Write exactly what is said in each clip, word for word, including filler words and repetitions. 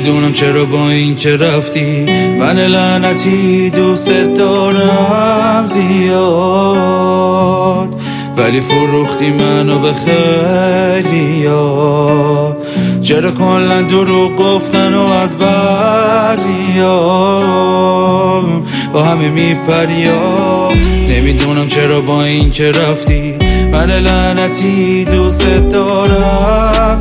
نمیدونم چرا با این که رفتی، من لعنتی دوست دارم زیاد، ولی فروختی منو به خیلیا. چرا کلا دروغ گفتن و از بریا با همه میپریا. نمیدونم چرا با این که رفتی، من لعنتی دوست دارم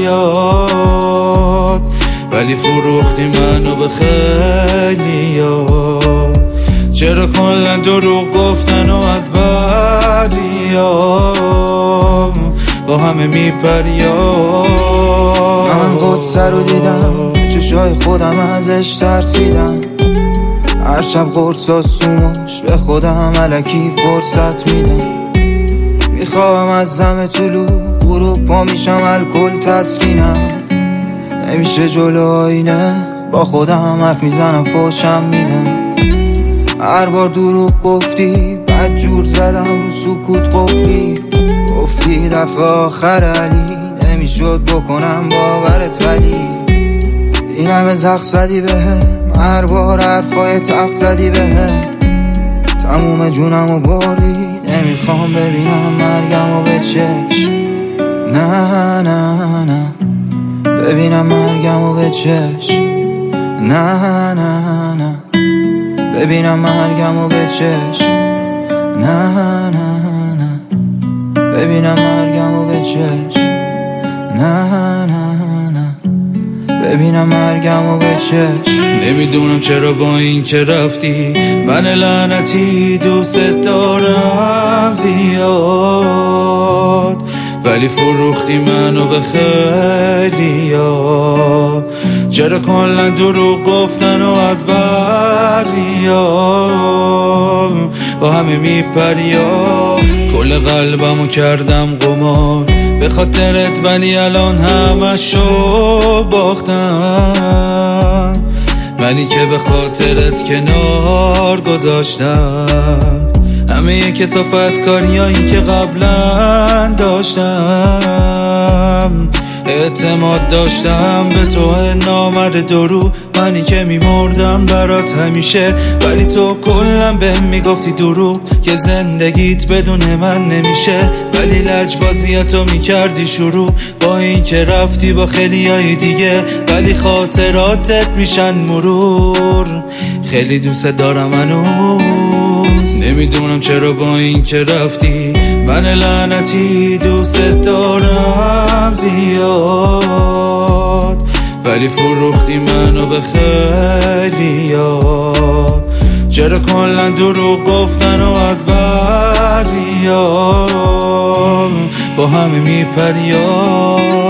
زیاد، ولی فروختی منو به خیلیا. چرا کلا دروغ گفتن و از بریا با همه میپریا. من غصه رو دیدم چشای خودم ازش ترسیدم، هر شب قرص و سومش به خودم الکی فرصت میدم. میخوام از دم طلوع غروب پا میشم الکل تسکینم، نمیشه جلو آینه با خودم حرف میزنم فوشم میدم. هر بار دروغ گفتی بد جور زدم رو سکوت قفلی، گفتی دفعه آخر علی نمیشد بکنم باورت، ولی این همه زخ زدی بهم، هر بار حرفای تلخ زدی بهم، تموم جونمو بردی. نمیخوام ببینم مرگمو به چشم، نه نه نه ببینم مرگمو به چشم، نه نه نه ببینم مرگمو به چشم، نه نه نه ببینم مرگمو به چشم، نه نه نه ببینم مرگمو به چشم. نمیدونم چرا با این که رفتی، من لعنتی دوست دارم زیاد، ولی فروختی منو به خیلیا. چرا کلا دروغ گفتن و از بریا با همه میپریا. کل قلبمو کردم قمار به خاطرت، ولی الان همشو باختم، منی که به خاطرت کنار گذاشتم همه کثافت کاریایی که قبلا داشتم. اعتماد داشتم به تو نامرد درو، منی که میمردم برات همیشه، ولی تو کلا بهم میگفتی دروغ که زندگیت بدون من نمیشه. ولی لجبازیاتو میکردی شروع با این که رفتی با خیلیای دیگه، ولی خاطراتت میشن مرور. خیلی دوست دارم هنوز، نمیدونم چرا با این که رفتی، من لعنتی دوست دارم زیاد، ولی فروختی منو به خیلیا. چرا کلا دروغ گفتن و از بریا با همه میپریا.